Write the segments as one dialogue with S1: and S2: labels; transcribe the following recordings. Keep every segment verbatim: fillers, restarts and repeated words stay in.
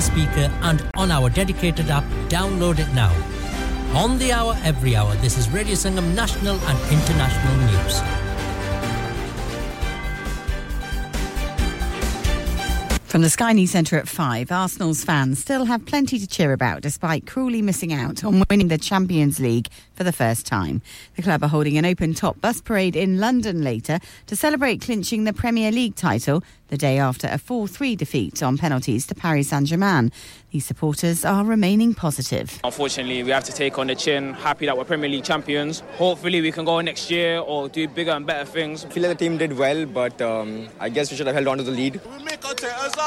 S1: smart speaker and on our dedicated app. Download it now. On the hour, every hour, this is Radio Sangam National and International News.
S2: From the Sky News Centre at five, Arsenal's fans still have plenty to cheer about despite cruelly missing out on winning the Champions League for the first time. The club are holding an open-top bus parade in London later to celebrate clinching the Premier League title the day after a four three defeat on penalties to Paris Saint-Germain. These supporters are remaining positive.
S3: Unfortunately, we have to take on the chin. Happy that we're Premier League champions. Hopefully we can go next year or do bigger and better things.
S4: I feel like the team did well, but um, I guess we should have held on to the lead.
S5: We make our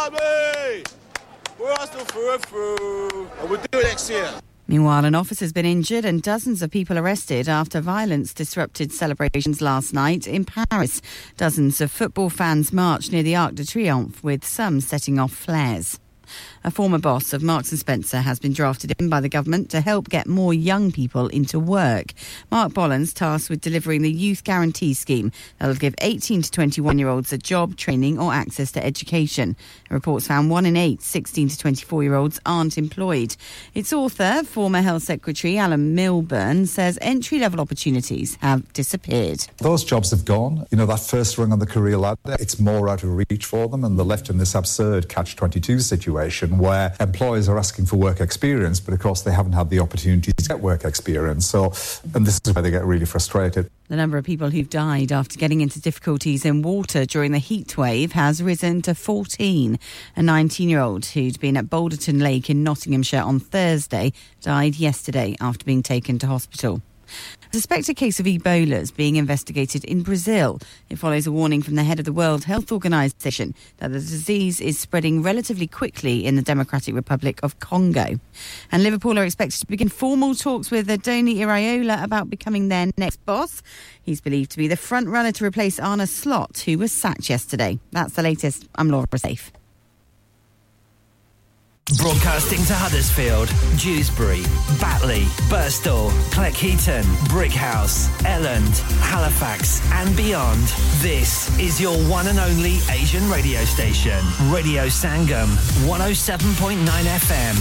S5: We're Arsenal through and through. And we'll do it next year.
S2: Meanwhile, an officer's been injured and dozens of people arrested after violence disrupted celebrations last night in Paris. Dozens of football fans marched near the Arc de Triomphe, with some setting off flares. A former boss of Marks and Spencer has been drafted in by the government to help get more young people into work. Mark Bolland's tasked with delivering the Youth Guarantee Scheme that will give eighteen to twenty-one-year-olds a job, training or access to education. Reports found one in eight sixteen to twenty-four-year-olds aren't employed. Its author, former Health Secretary Alan Milburn, says entry-level opportunities have disappeared.
S6: Those jobs have gone. You know, that first rung on the career ladder, it's more out of reach for them, and they're left in this absurd catch twenty-two situation where employers are asking for work experience, but of course they haven't had the opportunity to get work experience. So, and this is where they get really frustrated.
S2: The number of people who've died after getting into difficulties in water during the heat wave has risen to fourteen. A nineteen-year-old who'd been at Boulderton Lake in Nottinghamshire on Thursday died yesterday after being taken to hospital. A suspected case of Ebola is being investigated in Brazil. It follows a warning from the head of the World Health Organization that the disease is spreading relatively quickly in the Democratic Republic of Congo. And Liverpool are expected to begin formal talks with Adoni Iraola about becoming their next boss. He's believed to be the front runner to replace Arne Slot, who was sacked yesterday. That's the latest. I'm Laura Safe.
S7: Broadcasting to Huddersfield, Dewsbury, Batley, Birstall, Cleckheaton, Brickhouse, Elland, Halifax and beyond. This is your one and only Asian radio station. Radio Sangam, one oh seven point nine F M.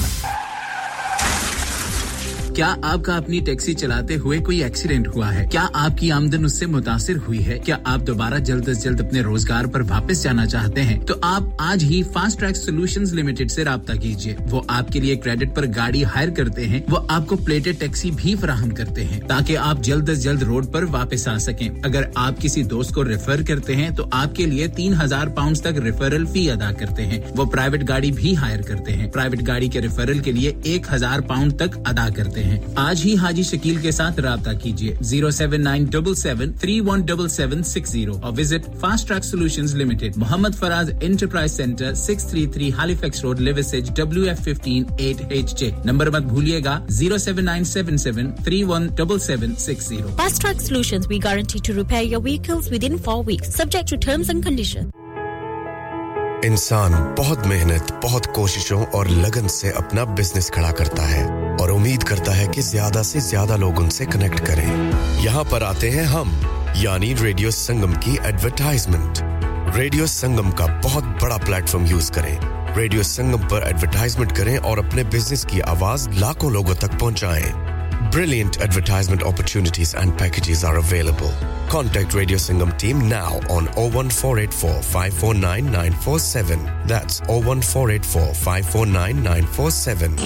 S8: क्या आपका अपनी taxi चलाते हुए कोई accident हुआ है क्या आपकी आमदन उससे मुतासिर हुई है क्या आप दोबारा जल्द से जल्द अपने रोजगार पर वापस जाना चाहते हैं तो आप आज ही फास्ट ट्रैक सॉल्यूशंस लिमिटेड से राब्ता कीजिए वो आपके लिए क्रेडिट पर गाड़ी हायर करते हैं वो आपको प्लेटेड टैक्सी भी फराहम करते हैं ताकि आप जल्द से जल्द रोड पर वापस आ सकें अगर आप किसी दोस्त को रेफर करते हैं तो आपके लिए तीन हज़ार पाउंड तक रेफरल फी अदा करते हैं वो प्राइवेट गाड़ी भी हायर करते हैं प्राइवेट गाड़ी के रेफरल के लिए एक हज़ार पाउंड तक अदा करते हैं आज ही हाजी शकील के साथ राब्ता कीजिए zero seven nine seven seven three one seven seven six zero और visit Fast Track Solutions Limited Mohammad Faraz Enterprise Centre six thirty-three Halifax Road Liversedge W F one five eight H J number मत भूलिएगा zero seven nine seven seven three one seven seven six zero
S9: Fast Track Solutions we guarantee to repair your vehicles within four weeks subject to terms and conditions
S10: इंसान बहुत मेहनत, बहुत कोशिशों और लगन से अपना बिजनेस खड़ा करता है और उम्मीद करता है कि ज्यादा से ज्यादा लोग उनसे कनेक्ट करें। यहाँ पर आते हैं हम, यानी रेडियो संगम की एडवर्टाइजमेंट। रेडियो संगम का बहुत बड़ा प्लेटफॉर्म यूज करें। रेडियो संगम पर एडवर्टाइजमेंट करें और अपने बिजनेस की आवाज लाखों लोगों तक पहुंचाएं। Brilliant advertisement opportunities and packages are available. Contact Radio Sangam team now on oh one four eight four five four nine nine four seven. That's oh one four eight four five four nine nine four seven.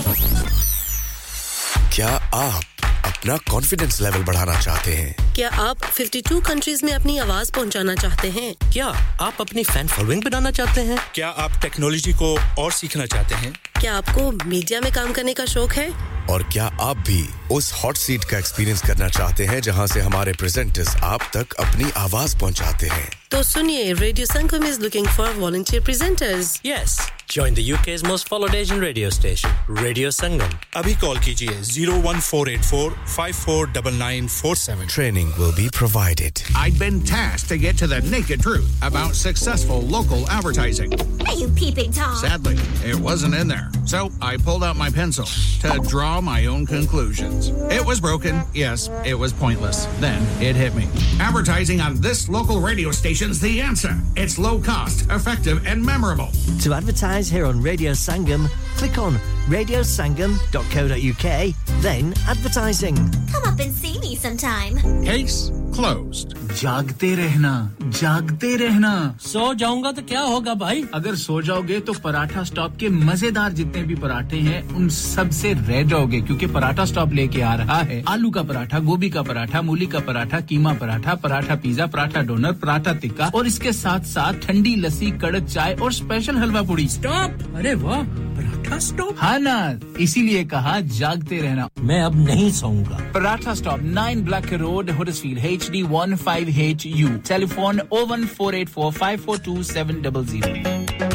S10: क्या आप अपना confidence level बढ़ाना चाहते हैं?
S11: क्या आप fifty-two countries में अपनी आवाज पहुंचाना चाहते हैं?
S12: क्या आप अपनी फैन फॉलोइंग बनाना चाहते हैं?
S13: क्या आप टेक्नोलॉजी को और सीखना चाहते हैं?
S11: क्या आपको मीडिया में काम करने का शौक है?
S10: और क्या आप भी उस हॉट सीट का एक्सपीरियंस करना चाहते हैं जहां से हमारे प्रेजेंटर्स आप तक अपनी आवाज पहुंचाते हैं?
S11: तो सुनिए, Radio Sangam is looking for volunteer presenters.
S12: Yes, join the U K's most followed Asian radio station, Radio Sangam.
S13: अभी कॉल कीजिए zero one four eight four five four nine nine four seven.
S10: Training will be provided.
S14: I'd been tasked to get to the naked truth about successful local advertising.
S9: Hey, you peeping Tom.
S14: Sadly, it wasn't in there. So, I pulled out my pencil to draw my own conclusions. It was broken. Yes, it was pointless. Then it hit me. Advertising on this local radio station's the answer. It's low cost, effective, and memorable.
S15: To advertise advertise here on Radio Sangam, click on radio sangam dot co dot uk, then advertising.
S16: Come up and see me sometime.
S14: Case closed. जागते रहना, जागते रहना.
S1: सो जाऊंगा तो क्या होगा भाई?
S8: अगर सो जाओगे तो पराठा स्टॉप के मजेदार जितने भी पराठे हैं उन सब से रह जाओगे क्योंकि पराठा स्टॉप लेके आ रहा है आलू का पराठा, गोभी का पराठा, मूली का पराठा, कीमा पराठा, पराठा पिज्जा, पराठा डोनर, पराठा टिक्का और इसके साथ-साथ ठंडी लस्सी, कड़क चाय और स्पेशल हलवा पूड़ी.
S1: स्टॉप. अरे वाह, पराठा स्टॉप.
S8: हाँ ना, इसीलिए कहा जागते रहना.
S1: मैं अब नहीं सोऊंगा.
S8: Paratha stop nine Black Road, Huddersfield H D one five H U. Telephone oh one four eight four five four two seven zero zero.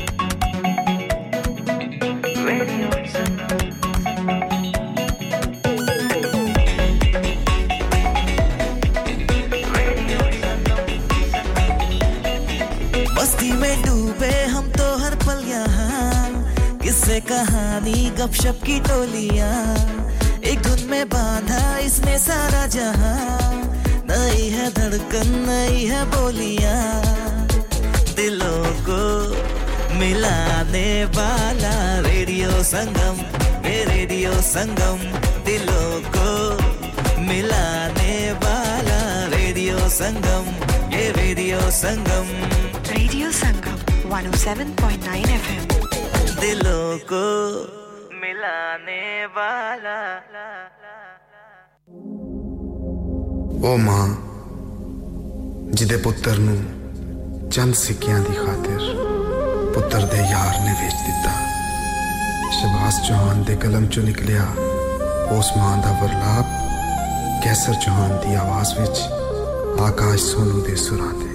S17: मस्ती में डूबे हम तो हर पल यहाँ, किस्से कहानी गपशप की टोलियाँ, एक धुन में बांधा इसने सारा जहां. नई है धड़कन, नई है बोलियां, दिलों को मिलाने वाला रेडियो संगम, ये रेडियो संगम. दिलों को मिलाने वाला रेडियो संगम, ये radio Sangam.
S18: Radio Sangam one oh seven point nine F M.
S17: दिलों को मिलाने वाला.
S19: ओ मां जिदे पुत्तर नु चंद सिक्कियां दी खातिर पुत्तर दे यार ने बेच दिता. शहबाज चौहान दे कलम चो निकलिया उस मां दा वरलाप कैसर चौहान दी आवाज विच आकाश सोनू दे सुरां ते.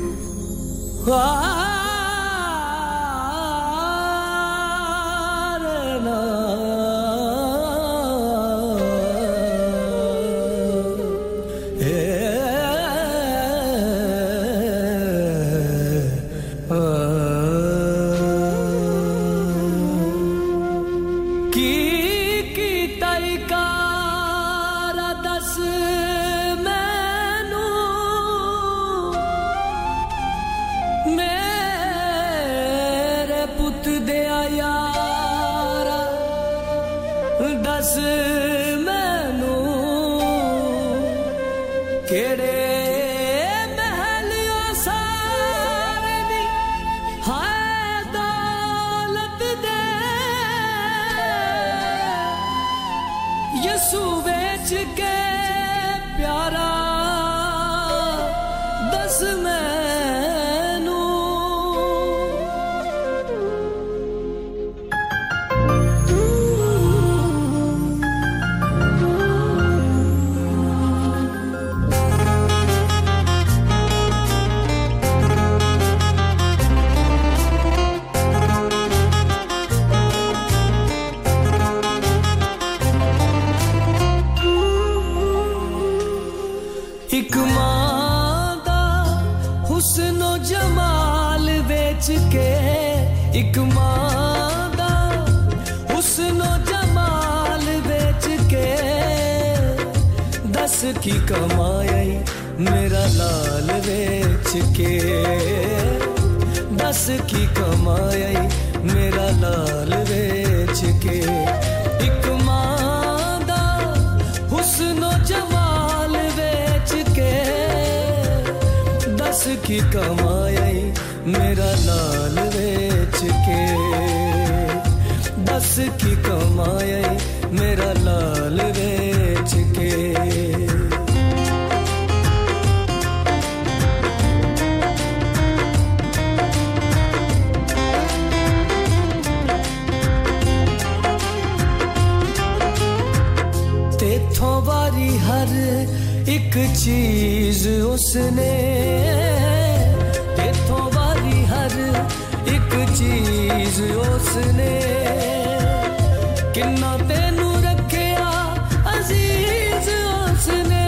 S20: एक मां दा हुस्नो जमाल बेच के दस की कमाई मेरा लाल बेच के दस की कमाई मेरा लाल बेच के एक मां दा हुस्नो जमाल बेच के दस की कमाई मेरा लाल बेच के दस की कमाई मेरा लाल बेच के तेथों वारी हर एक चीज उसने तेथों वारी हर एक चीज उसने किन्ना तेनू रखया अजीज उसने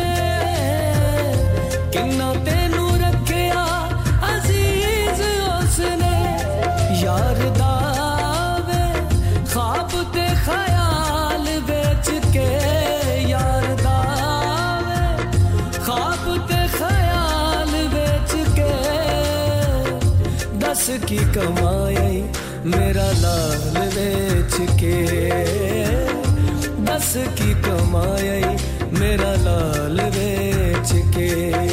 S20: किन्ना तेनू रखया अजीज उसने यार दावे ख्वाब ते ख्याल बेच के यार दावे ख्वाब ते ख्याल बेच के दस की कमाई मेरा लाल बेच के दस की कमाई मेरा लाल बेच के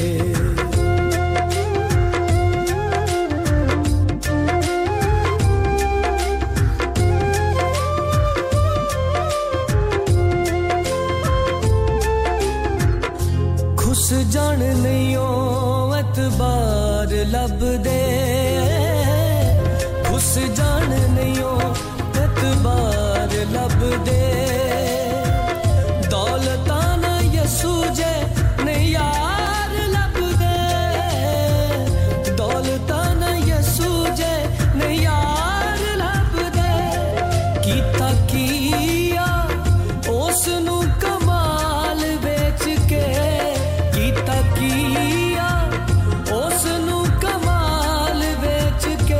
S20: खुश जान नहीं हो एतबार लब दे खुश जान नहीं हो एतबार लब दे दौलता न यसू जे नहीं यार लब दे दौलता न यसू जे नहीं यार लब दे कीता किया उस नु कमाल बेच के कीता किया उस नु कमाल बेच के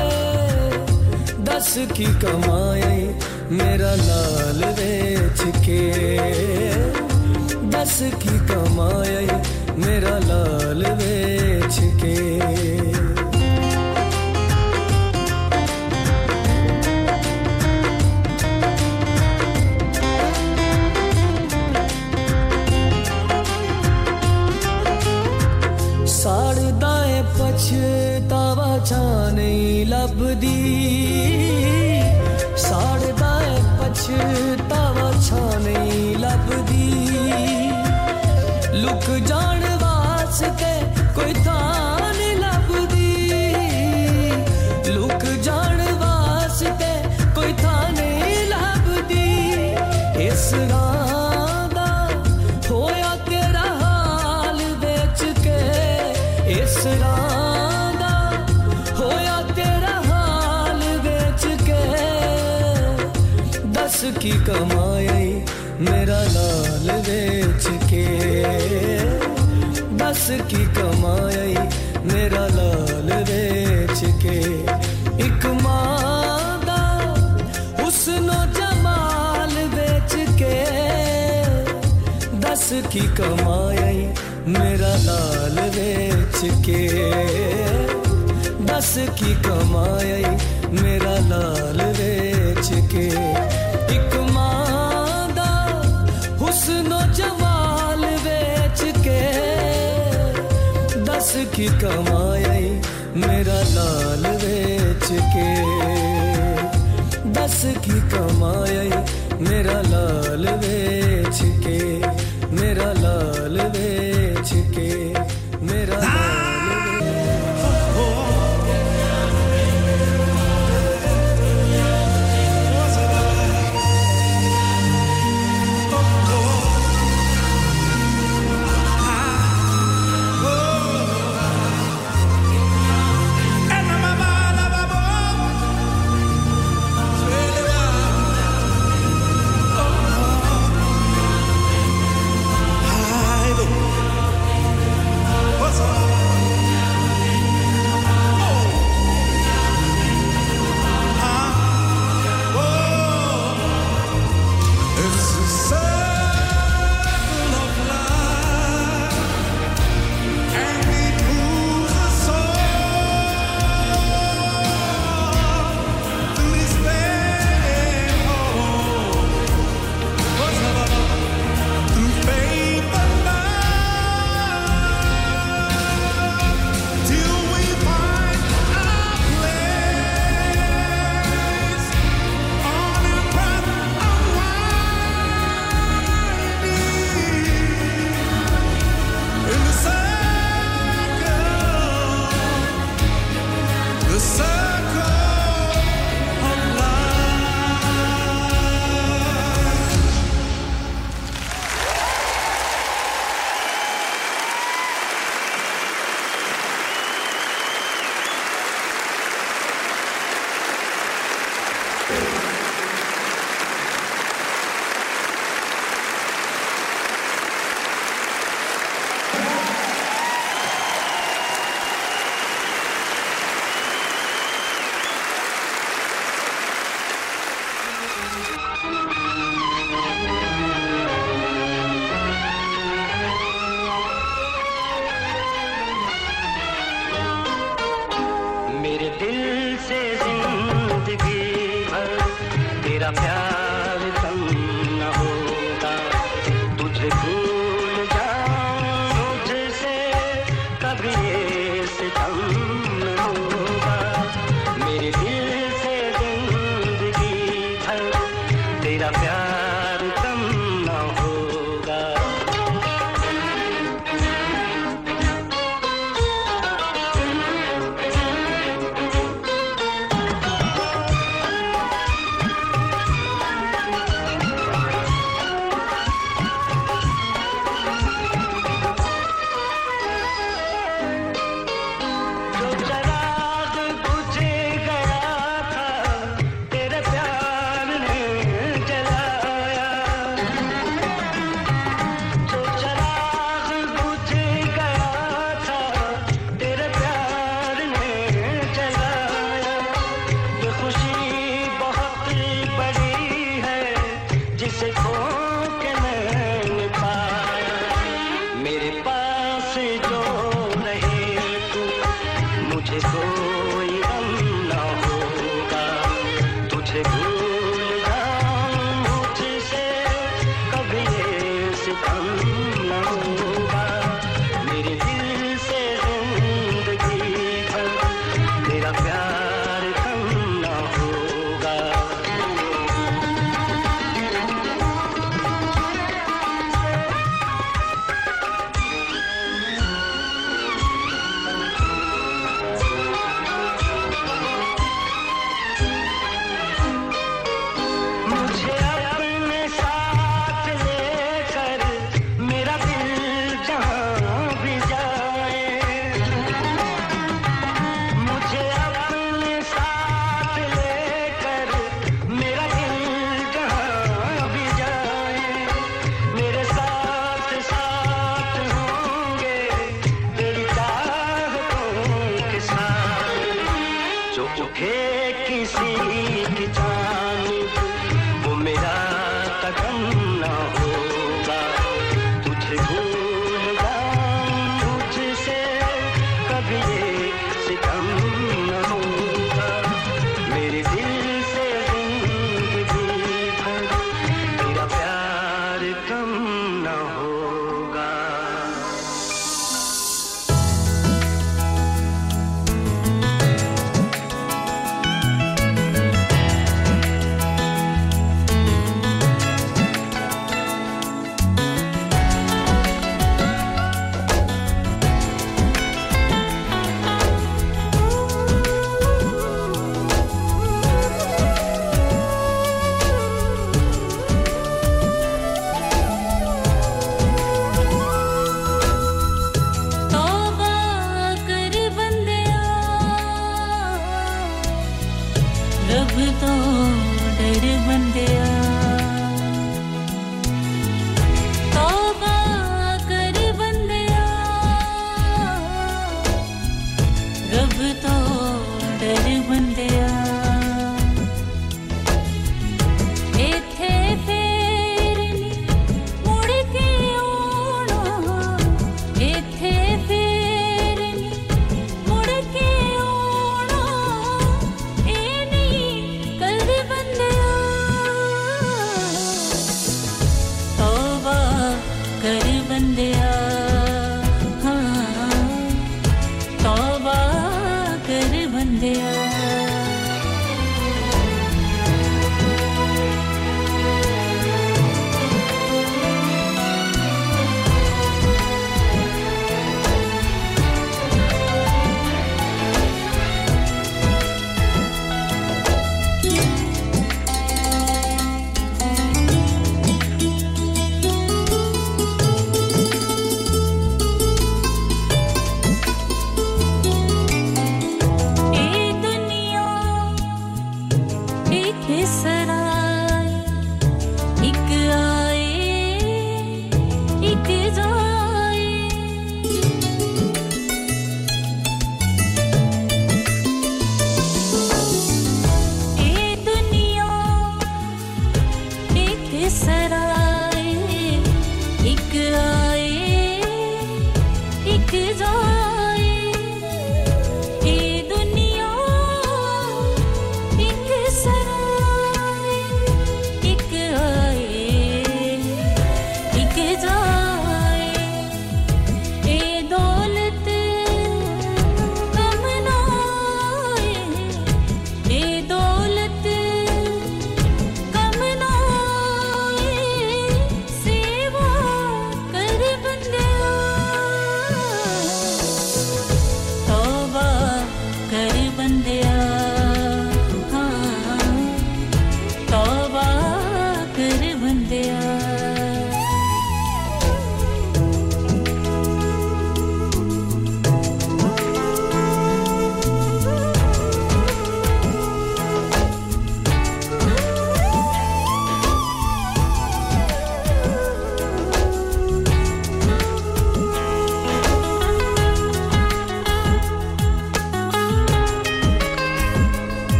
S20: दस की कमाई मेरा लाल बेच के दस की कमाई मेरा लाल बेच के साड़दा है पछतावा छाने लभदी साड़दा है पछतावा छाने लभदी लुक जान वास्ते कोई थां नहीं लभदी लुक जान वास्ते कोई थां नहीं लभदी इस राह दा होया तेरा हाल बेच के इस राह दा होया तेरा हाल बेच के दस की कमाई मेरा लाल बेच के दस की कमाई मेरा लाल बेच के एक मां दा हुस्नो जमाल बेच के दस की कमाई मेरा लाल बेच के दस की कमाई मेरा लाल बेच के एक मां दा हुस्नो जमाल बेच के दस की कमाई मेरा लाल बेच के दस की कमाई मेरा लाल बेच के मेरा लाल बेच के मेरा लाल
S17: मेरा प्यार कम ना होगा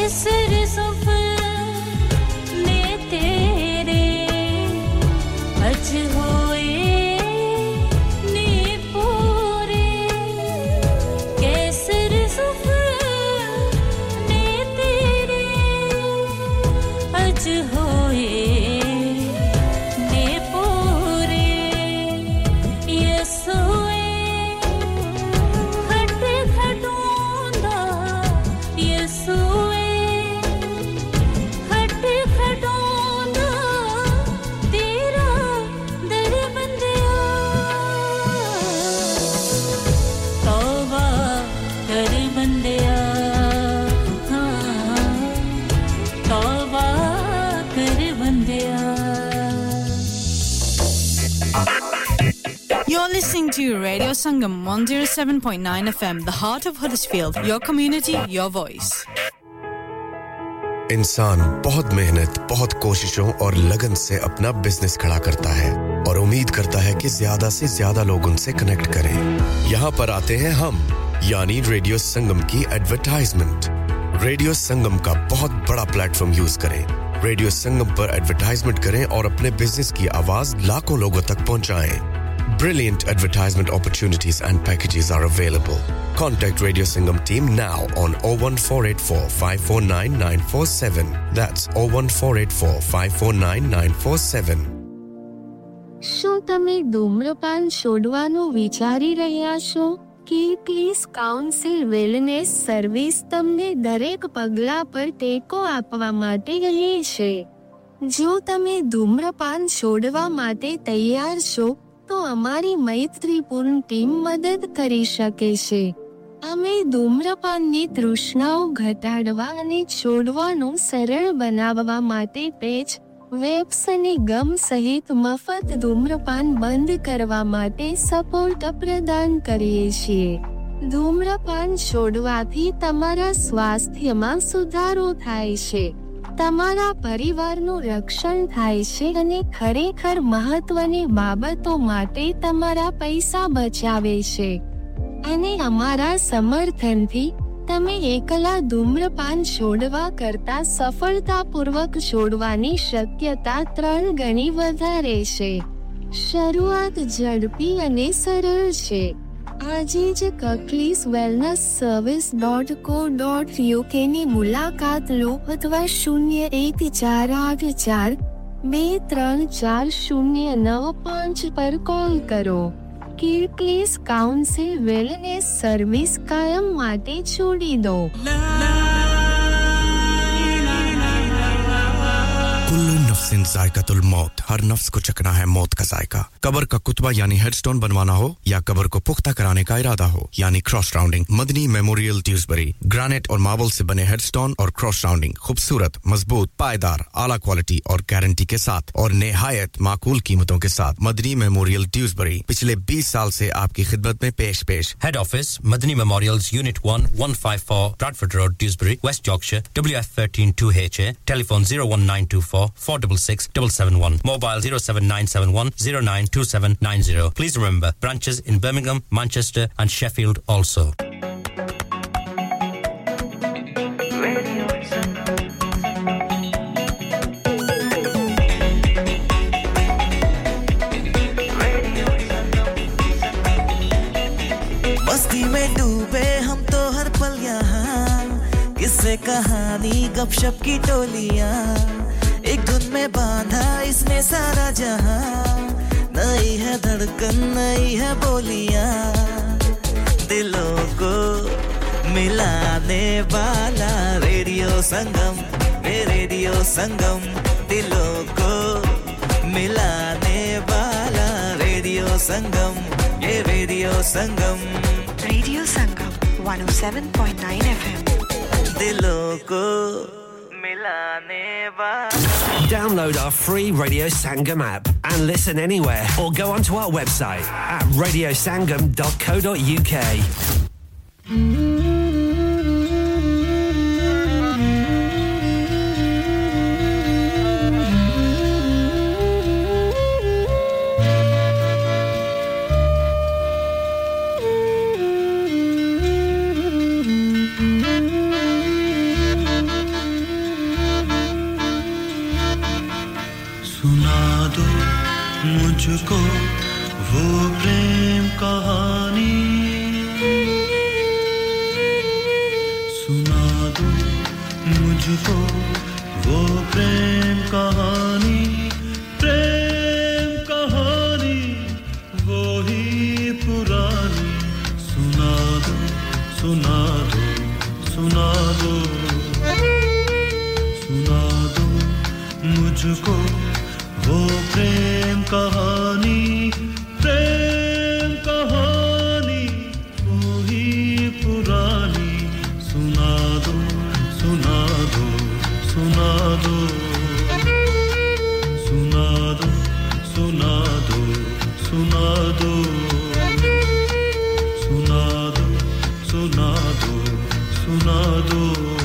S21: Listening to Radio Sangam one oh seven point nine F M, the heart of Huddersfield, your community, your voice.
S10: इंसान बहुत मेहनत, बहुत कोशिशों और लगन से अपना बिजनेस खड़ा करता है और उम्मीद करता है कि ज्यादा से ज्यादा लोग उनसे कनेक्ट करें। यहाँ पर आते हैं हम, यानी रेडियो संगम की एडवर्टाइजमेंट। रेडियो संगम का बहुत बड़ा प्लेटफॉर्म यूज करें। रेडियो संगम पर एडवर्टाइजमेंट करें और अपने बिजनेस की आवाज लाखों लोगों तक पहुंचाएं। Brilliant advertisement opportunities and packages are available. Contact Radio Sangam team now on oh one four eight four, five four nine, nine four seven. That's oh one four eight four, five four nine, nine four seven.
S22: શું તમે ધૂમ્રપાન છોડવાનું વિચારી રહ્યા છો? કીર્કલીસ council wellness service તમને દરેક પગલા પર ટેકો આપવા માટે રહે છે. જો તમે ધૂમ્રપાન છોડવા માટે તૈયાર છો તો અમારી મૈત્રીપૂર્ણ ટીમ મદદ કરી શકે છે. અમે ધૂમ્રપાનની તૃષ્ણાઓ ઘટાડવા અને છોડવાનું સરળ બનાવવા માટે પેચ, વેપ્સ અને ગમ સહિત મફત ધૂમ્રપાન બંધ કરવા માટે સપોર્ટ પ્રદાન કરીએ છીએ. ધૂમ્રપાન છોડવાથી તમારા સ્વાસ્થ્યમાં સુધારો થાય છે, તમારા પરિવારનું રક્ષણ થાય છે અને ખરેખર મહત્વની બાબતો માટે તમારા પૈસા બચાવે છે. અને અમારા સમર્થનથી તમે એકલા ધૂમ્રપાન છોડવા કરતા સફળતાપૂર્વક છોડવાની શક્યતા ત્રણ ગણી વધારે છે. શરૂઆત ઝડપી અને સરળ છે. આજે જ કકલીસ wellness service dot co dot uk ની મુલાકાત લો અથવા શૂન્ય એક ચાર આઠ ચાર બે ત્રણ ચાર શૂન્ય નવ પાંચ પર કોલ કરો. કીર્કલીસ કાઉન્સિલ વેલનેસ સર્વિસ કાયમ માટે છોડી દો.
S10: कुल्लू नफ्सिन जायकातुल मौत, हर नफ्स को चखना है मौत का जायका। कब्र का कुतबा यानी हेडस्टोन बनवाना हो या कब्र को पुख्ता कराने का इरादा हो यानी cross rounding, Madani Memorial Dewsbury granite और मार्बल से बने हेडस्टोन और क्रॉस राउंडिंग खूबसूरत, मजबूत, पायदार, आला क्वालिटी और गारंटी के साथ और निहायत माकूल कीमतों के साथ। मदनी मेमोरियल ड्यूसबरी पिछले बीस साल से आपकी खिदमत में पेश पेश।
S1: Head office Madani Memorials unit one, one five four Bradford Road, Dewsbury, West Yorkshire, W F one three two H A. Telephone zero one nine two four, four six six, seven seven one. Mobile zero seven nine seven one, zero nine two seven nine zero. Please remember, branches in Birmingham, Manchester and Sheffield also.
S23: मस्ती में डूबे हम तो हर पल यहाँ, किस्से कहानी गपशप की टोलियाँ, एक धुन में बांधा इसने सारा जहां, नई है धड़कन नई है बोलियां, दिलों को मिलाने वाला रेडियो संगम, ये रेडियो संगम, दिलों को मिलाने वाला रेडियो संगम, ये radio Sangam,
S18: radio Sangam one oh seven point nine F M.
S23: दिलों को
S7: Download our free Radio Sangam app and listen anywhere or go onto our website at radio sangam dot co dot uk.
S3: मुझको वो प्रेम कहानी सुना दो मुझको वो प्रेम कहानी प्रेम कहानी वो ही पुरानी सुना दो सुना दो सुना दो सुना दो मुझको वो प्रेम कहानी प्रेम कहानी वो ही पुरानी सुना दो सुना दो सुना दो सुना दो सुना दो सुना दो सुना दो सुना दो सुना दो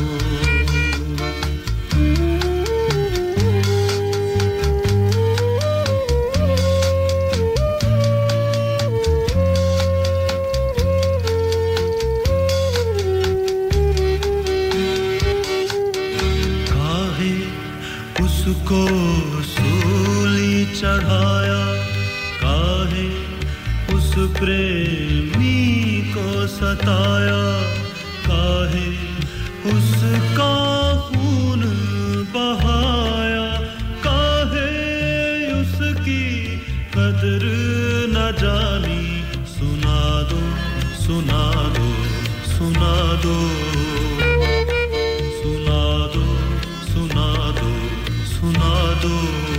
S3: को सूली चढ़ाया काहे उस प्रेमी को सताया काहे उसका खून बहाया काहे उसकी कदर न जानी सुना दो सुना दो सुना दो सुना दो सुना दो सुना दो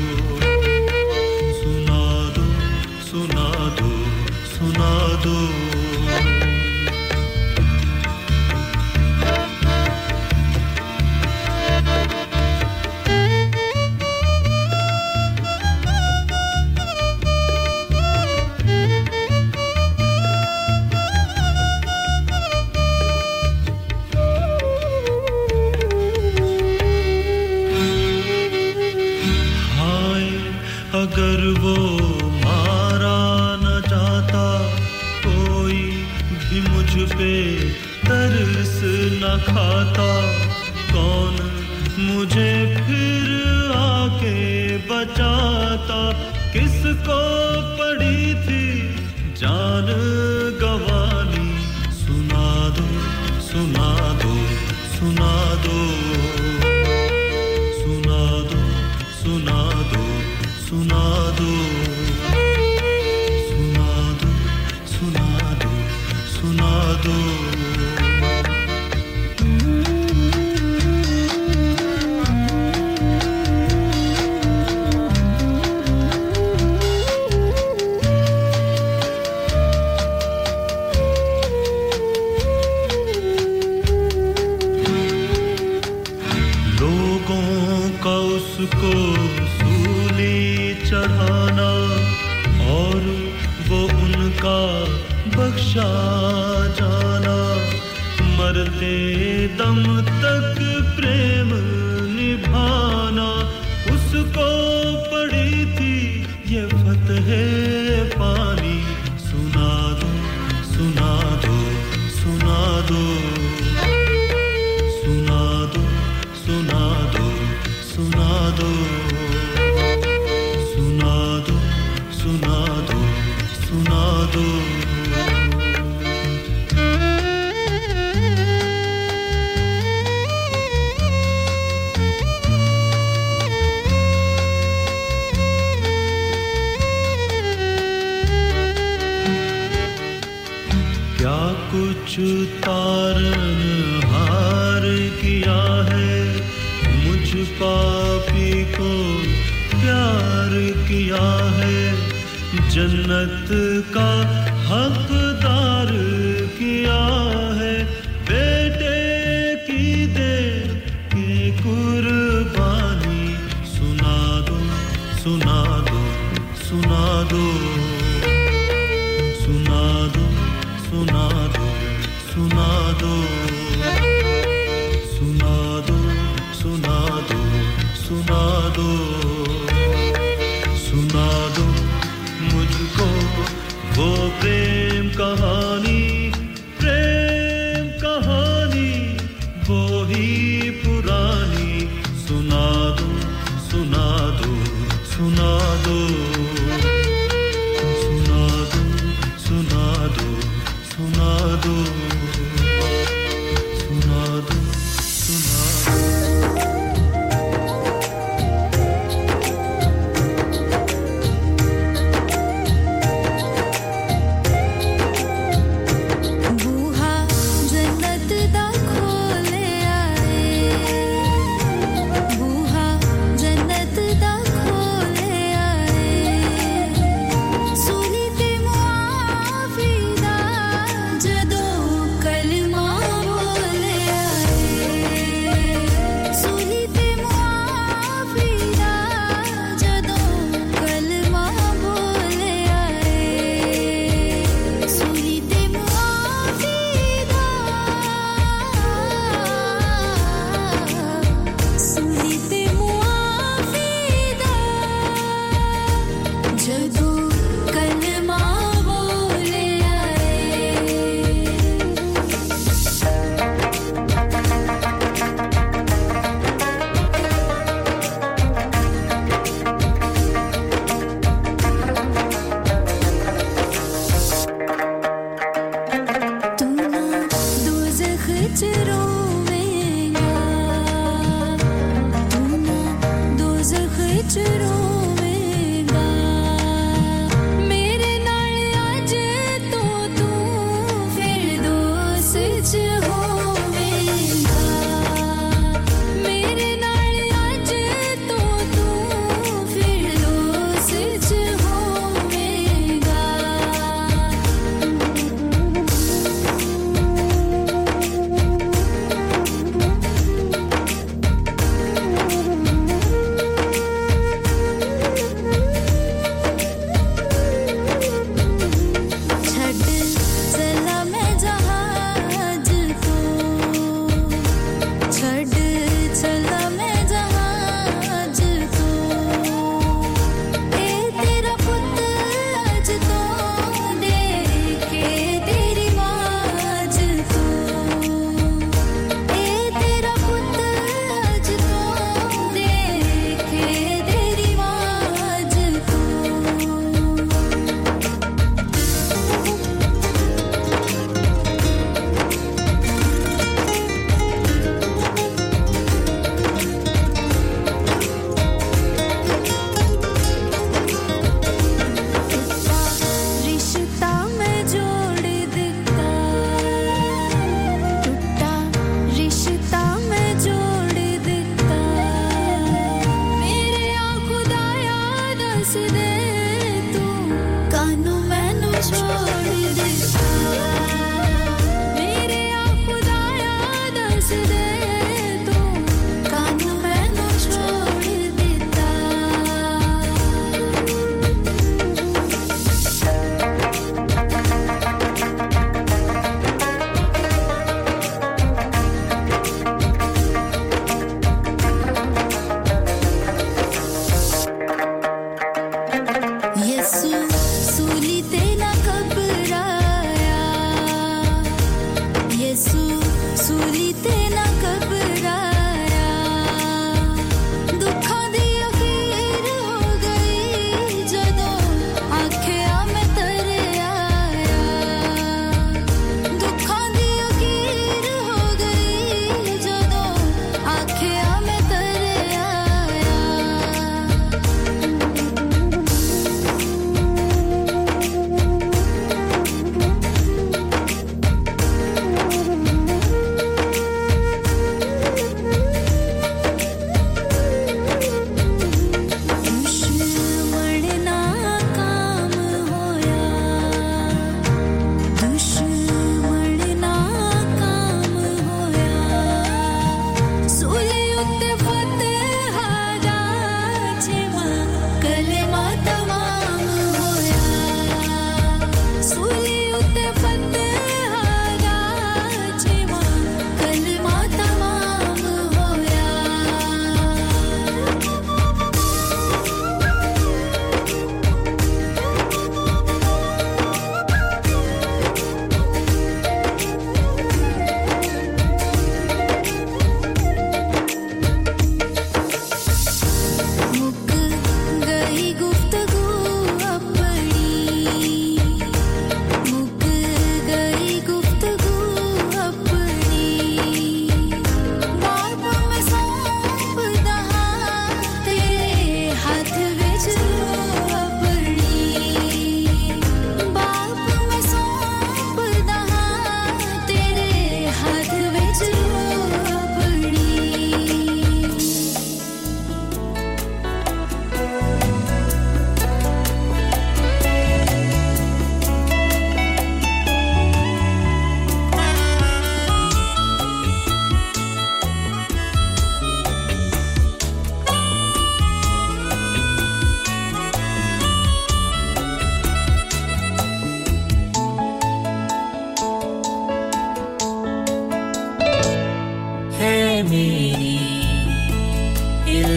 S3: सुना दो सुना दो सुना दो अगर वो मारा न जाता कोई भी मुझ पे तरस न खाता कौन मुझे फिर आके बचाता किसको पड़ी थी जान गवानी सुना दो सुना दो सुना दो सुना दो सुना दो सुना दो सुना दो सुना दो सुना दो लोगों का उसको चढ़ाना और वो उनका बख्शा जाना मरते दम तक प्रेम निभाना उसको पड़ी थी ये फतह पानी सुना दो सुना दो सुना दो सुना दो सुना दो सुना दो सुना दो सुना दो सुना दो क्या कुछ तारन हार किया है मुझ पापी को प्यार किया है जन्नत का हकदार किया है बेटे की दे के कुर्बानी सुना दो सुना दो सुना दो सुना दो सुना दो सुना दो सुना दो सुना दो सुना दो सुना दो मुझको वो प्रेम का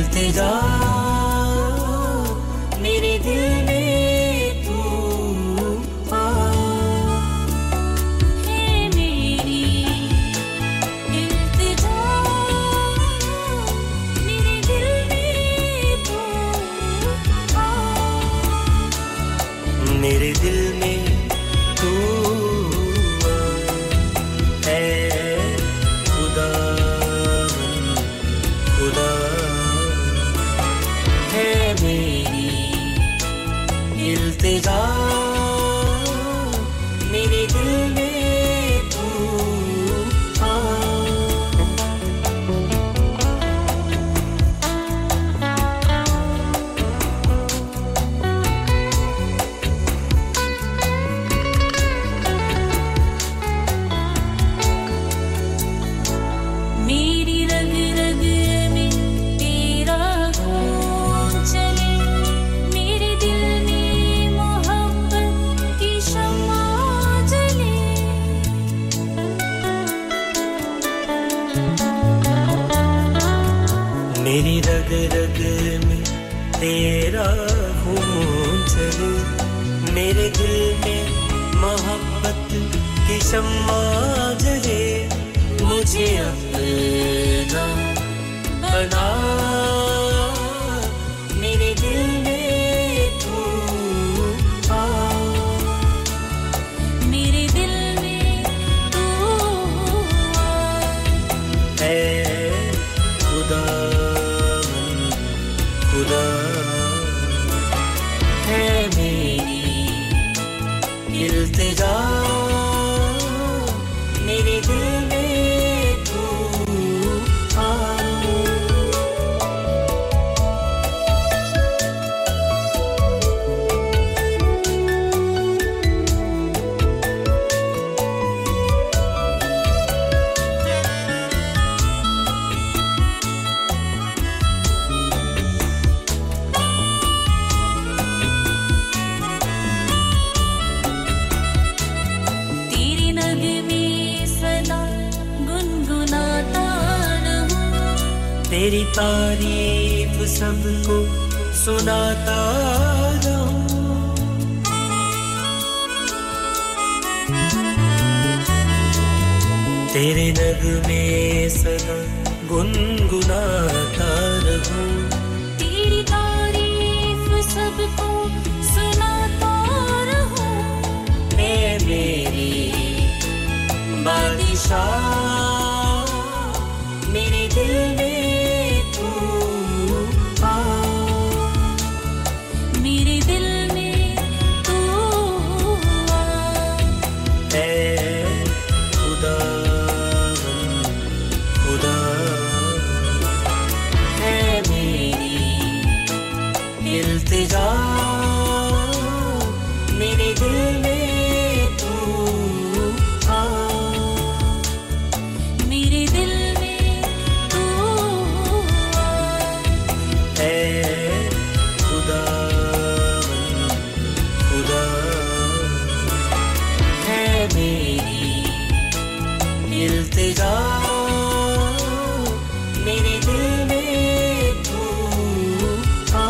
S20: इल्तिजा मेरे दिल में तू आ है मेरी इल्तिजा मेरे दिल में तू आ मेरे दिल में तू इल्तिजा मेरे दिल में तू आ मेरी रग रग में तेरा खून चले मेरे दिल मेरी रग रग में तेरा खून चले मेरे दिल में मोहब्बत की शम्मा जले मुझे अपना बना मेरे दिल में तू आ मेरे दिल में तू आ है खुदा खुदा है मेरी इल्तिजा मेरे दिल में तू आ तेरी तारीफ सबको सुनाता रहूं तेरे नगमे सदा गुनगुनाता रहूं तेरी तारीफ सबको सुनाता रहूं मैं मेरी बादशाह मेरे दिल में मेरे दिल में तू आ है खुदा खुदा है मेरी इल्तिजा मेरे दिल में तू आ मेरे दिल में तू आ है खुदा मेरी इल्तिजा मेरे दिल में तू आ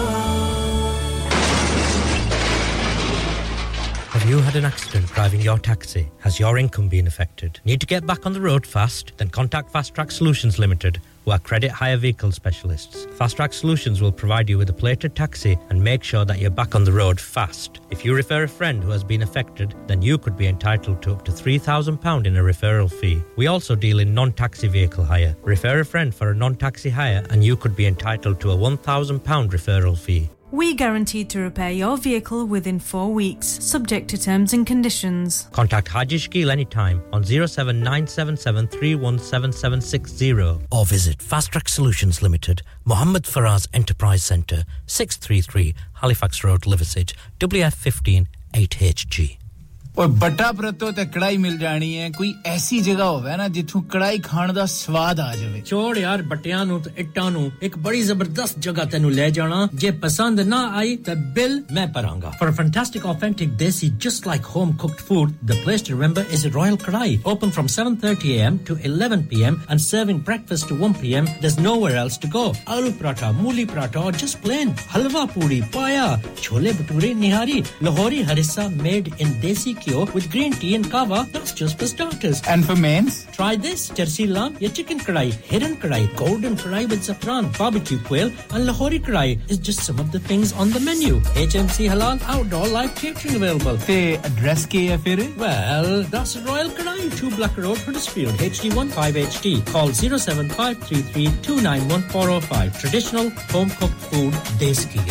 S1: Have you had an accident driving your taxi? Has your income been affected? Need to get back on the road fast? Then contact Fast Track Solutions Limited, who are credit hire vehicle specialists. Fast Track Solutions will provide you with a plated taxi and make sure that you're back on the road fast. If you refer a friend who has been affected, then you could be entitled to up to three thousand pounds in a referral fee. We also deal in non-taxi vehicle hire. Refer a friend for a non-taxi hire and you could be entitled to a one thousand pounds referral fee.
S21: We guarantee to repair your vehicle within four weeks, subject to terms and conditions.
S1: Contact Haji Shkil anytime on zero seven nine seven seven three one seven seven six zero or visit Fast Track Solutions Limited, Mohammed Faraz Enterprise Centre, six thirty-three Halifax Road, Liversedge, W F one five eight H G.
S8: और बटा परतो ते कढ़ाई मिल जानी है कोई ऐसी जगह होवे ना जिथों कढ़ाई खाण दा स्वाद आ जावे
S4: छोड़ यार बटियां नु ते इट्टां नु एक बड़ी जबरदस्त जगह तैनू ले जाना जे पसंद ना आई ते बिल मैं भरांगा for a fantastic authentic desi just like home cooked food the place to remember is Royal Kadai open from seven thirty a m to eleven p m and serving breakfast to one p m there's nowhere else to go aloo paratha mooli paratha or just plain halwa puri paya chole bhature nihari lahori harissa made in desi with green tea and kava that's just for starters
S8: and for mains
S4: try this chersi lamb ya chicken kadai hidden kadai golden kadai with saffron barbecue quail and lahori kadai is just some of the things on the menu H M C halal outdoor live catering available
S8: the address ke hai fir
S4: well that's Royal Kadai two Black Road Huddersfield H D one five H T call zero seven five three three two nine one four zero five traditional home cooked food desi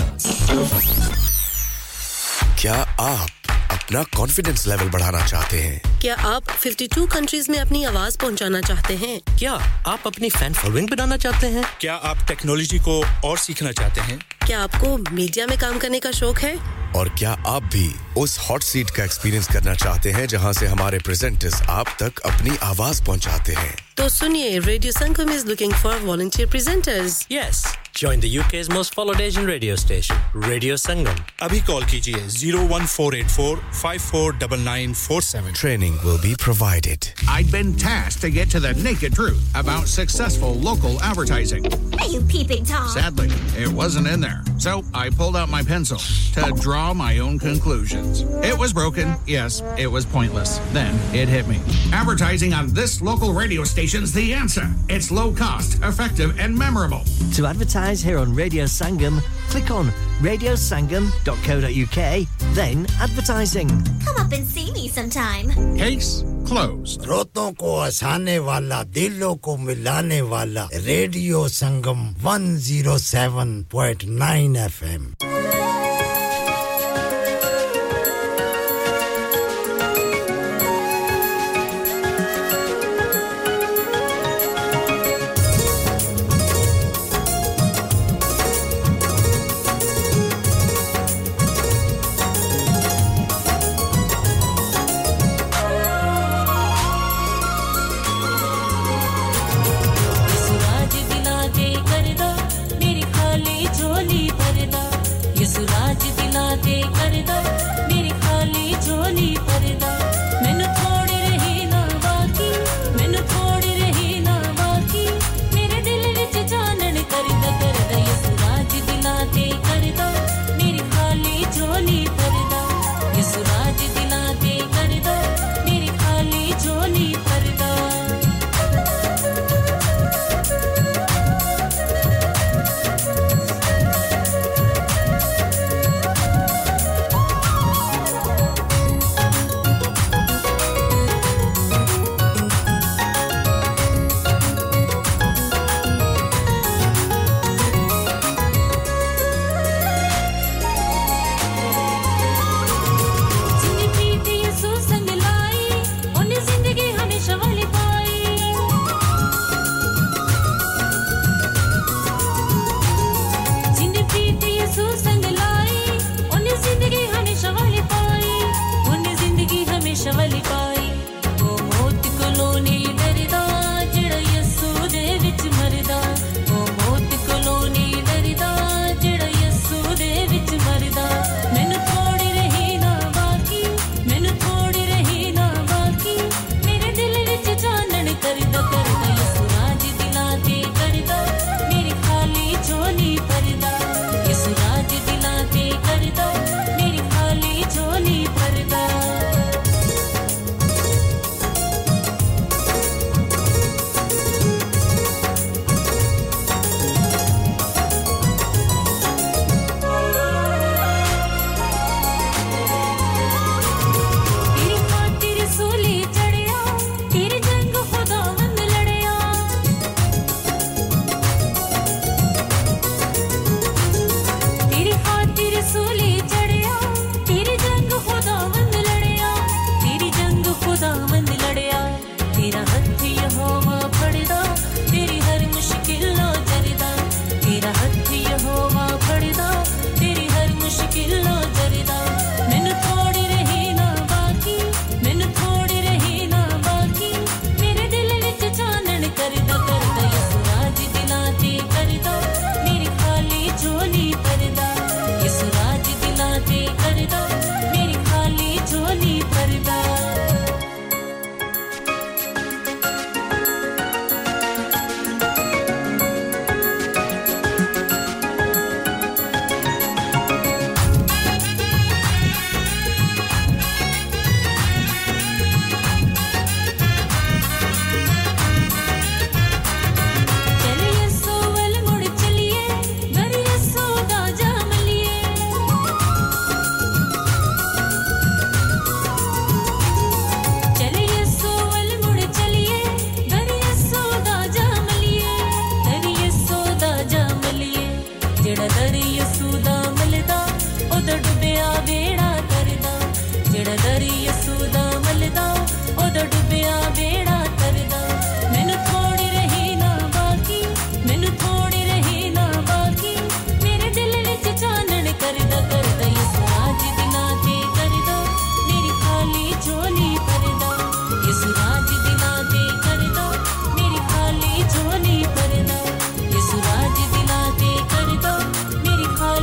S10: क्या आप अपना confidence level बढ़ाना चाहते हैं
S11: क्या आप बावन countries में अपनी आवाज पहुंचाना चाहते हैं
S12: क्या आप अपनी फैन फॉलोइंग बनाना चाहते हैं
S13: क्या आप टेक्नोलॉजी को और सीखना चाहते हैं
S11: क्या आपको मीडिया में काम करने का शौक है
S10: और क्या आप भी उस हॉट सीट का एक्सपीरियंस करना चाहते हैं जहां से हमारे प्रेजेंटर्स आप तक अपनी आवाज पहुंचाते हैं
S11: तो सुनिए radio Sangam is looking for volunteer presenters
S12: yes join the U K's most followed Asian radio station Radio Sangam
S13: abhi call kijiye zero one four eight four five four nine nine four seven
S10: training will be provided
S14: I'd been tasked to get to the naked truth about successful local advertising
S16: Are you peeping Tom
S14: Sadly it wasn't in there so I pulled out my pencil to draw my own conclusions it was broken yes it was pointless then it hit me advertising on this local radio station's the answer it's low cost effective and memorable
S15: to advertise here on Radio Sangam click on radio sangam dot co dot u k then advertising
S16: Come up and see me sometime
S14: Case closed
S5: रोतों को हंसाने वाला दिलों को मिलाने वाला radio Sangam one oh seven point nine F M
S6: आज दिला दे करदा मेरी खाली झोली भरदा
S2: ਜਿਹੜਾ ਦਰ ਯਸੂ ਦਾ ਮਿਲਦਾ ਉਹਦਾ ਡੁੱਬਿਆ ਬੇੜਾ ਤਰਦਾ ਜਿਹੜਾ ਦਰ ਯਸੂ ਦਾ ਮਿਲਦਾ ਉਹਦਾ ਡੁੱਬਿਆ ਬੇੜਾ ਤਰਦਾ ਮੈਨੂੰ ਥੋੜੀ ਰਹੀ ਨਾ ਬਾਕੀ ਮੈਨੂੰ ਥੋੜੀ ਰਹੀ ਨਾ ਬਾਕੀ ਮੇਰੇ ਦਿਲ ਵਿੱਚ ਚਾਨਣ ਕਰਦਾ ਕਰਦਾ ਯਸੂ ਰਾਜ ਦਿਨਾਂ ਤੇ ਕਰਦਾ ਮੇਰੀ ਖਾਲੀ ਝੋਲੀ ਭਰਦਾ ਯਸੂ ਰਾਜ ਦਿਨਾਂ ਤੇ ਕਰਦਾ ਮੇਰੀ ਖਾਲੀ ਝੋਲੀ ਭਰਦਾ ਯਸੂ ਰਾਜ ਦਿਨਾਂ ਤੇ ਕਰਦਾ ਮੇਰੀ ਖਾਲੀ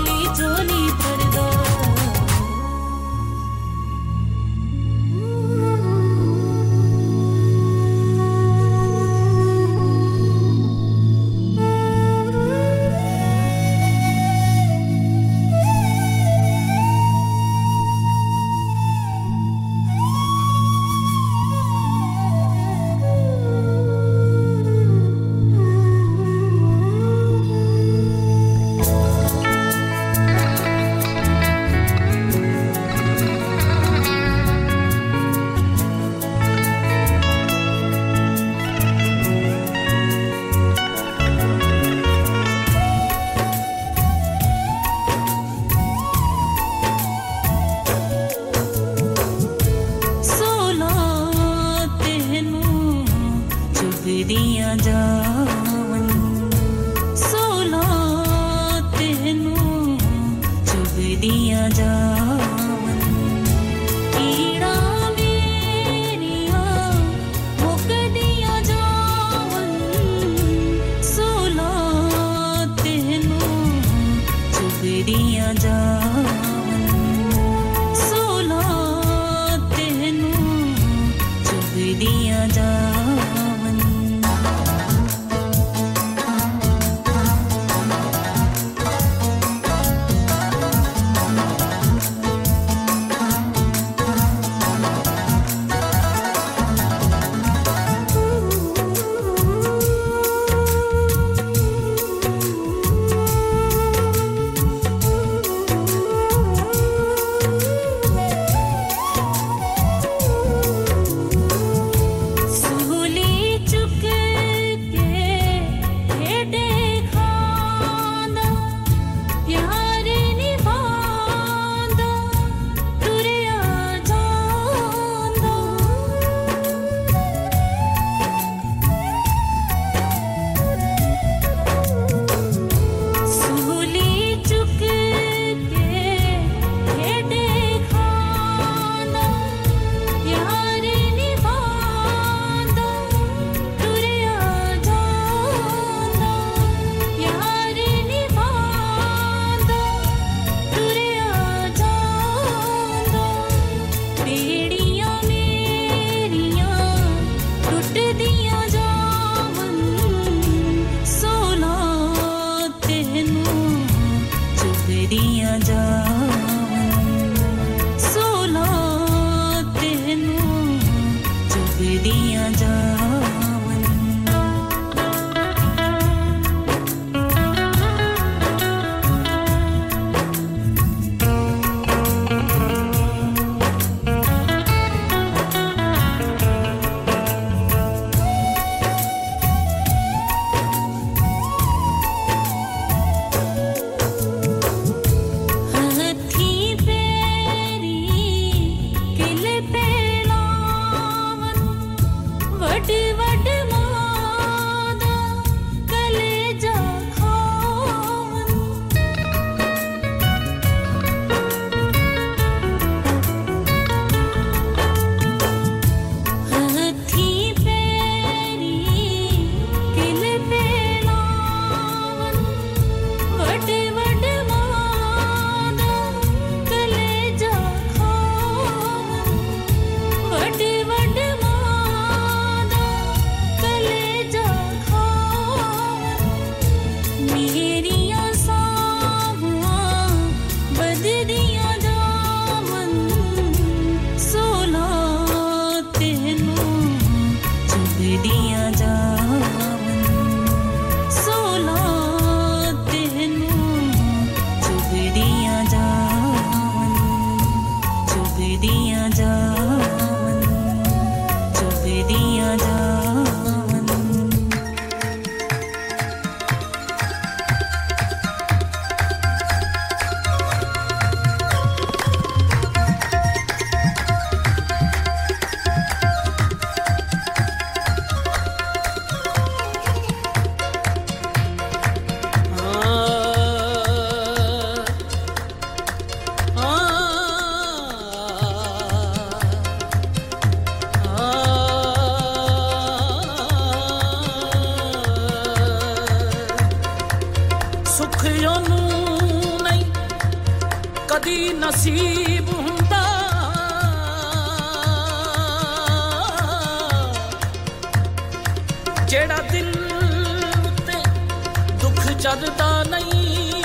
S6: ਦੁਖੀਆਂ ਨੂੰ ਨਹੀਂ ਕਦੀ ਨਸੀਬ ਹੁੰਦਾ ਜਿਹੜਾ ਦਿਲ ਉੱਤੇ ਦੁੱਖ ਚੜਦਾ ਨਹੀਂ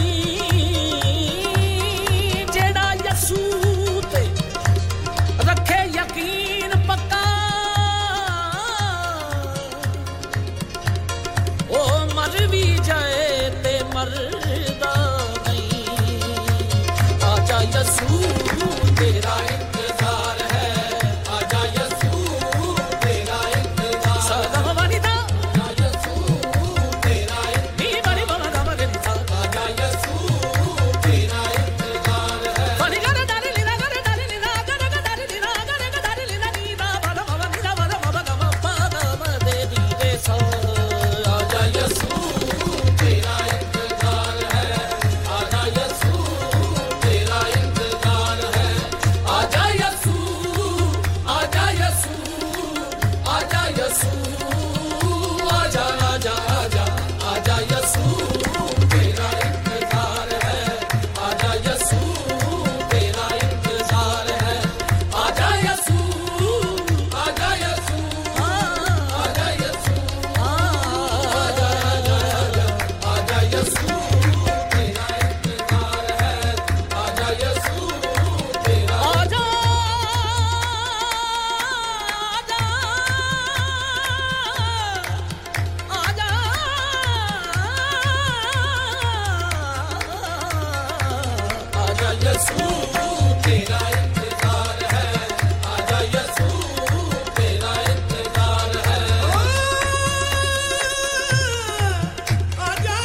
S6: ਜਿਹੜਾ ਯਸੂ ਤੇ ਰੱਖੇ ਯਕੀਨ ਪੱਕਾ ਉਹ ਮਰ ਵੀ ਜਾਏ ਤੇ ਮਰਦਾ ਨਹੀਂ ਆਜਾ ਯਸੂ ਤੇਰਾ ਇੰਤਜ਼ਾਰ ਹੈ ਆਜਾ ਯਸੂ ਤੇਰਾ ਇੰਤਜ਼ਾਰ ਸਦਾ ਵਨੀਦਾ ਆਜਾ ਯਸੂ ਤੇਰਾ ਨੀ ਬੜੀ ਬਣਾ ਦਾ ਮਰੇ ਨੀ ਆਜਾ ਯਸੂ ਤੇਰਾ ਇੰਤਜ਼ਾਰ ਹੈ ਬੜੀ ਗਰ ਡਾਰੇ ਲੀਲਾ ਗਰ ਡਾਰੇ ਲੀਲਾ ਗਰ ਗਰ ਡਾਰੇ ਲੀਲਾ ਗਰ ਗਰ ਡਾਰੇ ਲੀਲਾ ਨੀ ਦਾ ਬੜਾ ਬੜਾ ਨੀ ਦਾ ਬੜਾ ਬੜਾ ਬੜਾ ਬੜਾ ਬੜਾ ਦੇ ਦੀ ਦੇ ਸੋ ਆਜਾ ਯਸੂ ਤੇਰਾ ਇੰਤਜ਼ਾਰ ਹੈ ਆਜਾ ਯਸੂ ਤੇਰਾ ਇੰਤਜ਼ਾਰ ਹੈ ਆਜਾ ਯਸੂ ਆਜਾ ਯਸੂ ਆਜਾ ਯਸੂ ਆਜਾ ਆਜਾ ਆਜਾ ਆਜਾ ਯਸੂ ਤੇਰਾ ਇੰਤਜ਼ਾਰ ਹੈ ਆਜਾ ਯਸੂ ਤੇਰਾ ਇੰਤਜ਼ਾਰ ਹੈ ਆਜਾ ਯਸੂ ਆਜਾ ਯਸੂ ਆਜਾ ਯਸੂ ਆਜਾ ਆਜਾ ਆਜਾ ਯਸੂ ਤੇਰਾ ਇੰਤਜ਼ਾਰ ਹੈ ਆਜਾ ਯਸੂ ਤੇਰਾ ਆਜਾ आजा यीशु तेरा इंतजार है आजा यीशु तेरा इंतजार है आजा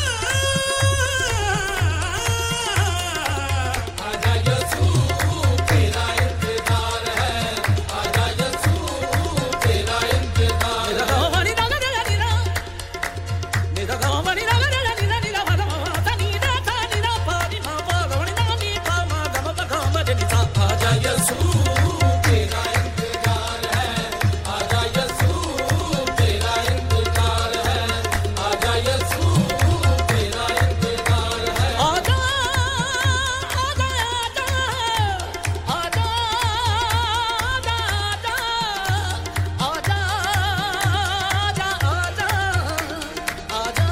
S6: आजा यीशु तेरा इंतजार है आजा यीशु तेरा इंतजार है हमारी नगर नीरा नीरा हमारी नगर नीरा नीरा भरा नीरा था नीरा पानी मा पावनी नामी पामा गम बगम देनी था आजा यीशु तेरा इंतजार है आजा यीशु तेरा इंतजार है आजा यीशु तेरा इंतजार है आजा आजा आजा आजा आजा आजा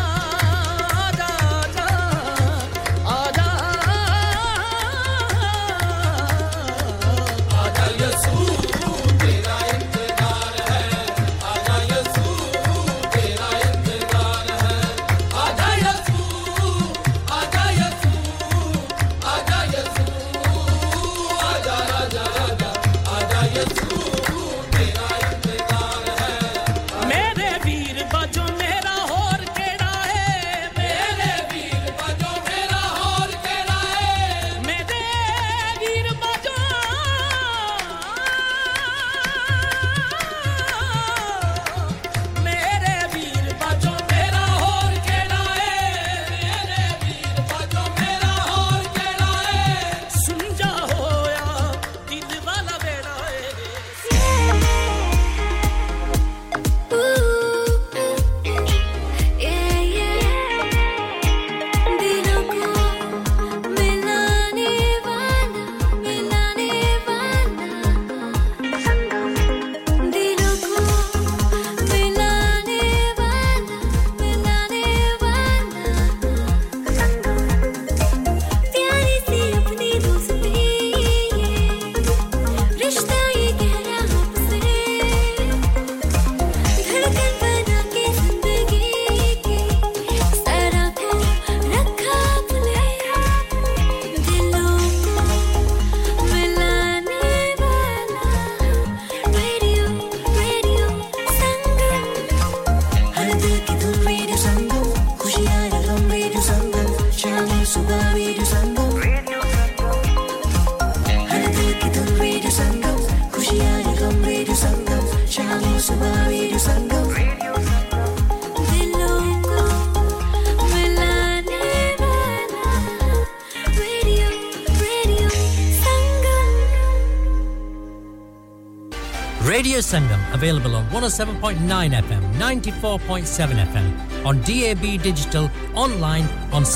S6: आजा यीशु तेरा इंतजार है आजा यीशु तेरा इंतजार है आजा यीशु आजा यीशु आजा यीशु आजा आजा आजा आजा यीशु तेरा इंतजार है मेरे वीर बाजो मेरा होर केड़ा है मेरे वीर बाजो मेरा होर केड़ा है मेरे वीर बाजो मेरे वीर बाजो मेरा होर केड़ा है मेरे वीर बाजो मेरा होर केड़ा है सुन जा होया दिल वाला बेड़ा है
S2: दिलों को मिलाने वाला मिलाने वाला संगम दिलों को मिलाने वाला मिलाने वाला संगम प्यारी सी अपनी दोस्ती ये रिश्ता ये गहरा हमसे धड़कन बना के जिंदगी की सारा को रखा अपने दिलों को मिलाने वाला रेडियो रेडियो संगम हर दिल की धुन रेडियो संगम खुशियाँ या गम रेडियो संगम शाम और सुबह रेडियो संगम हर दिल की धुन रेडियो संगम खुशियाँ या गम रेडियो संगम शाम और सुबह रेडियो संगम दिलों को मिलाने वाला radio radio Sangam
S4: Radio Sangam, available on one oh seven point nine F M, ninety-four point seven F M, on D A B Digital, online, on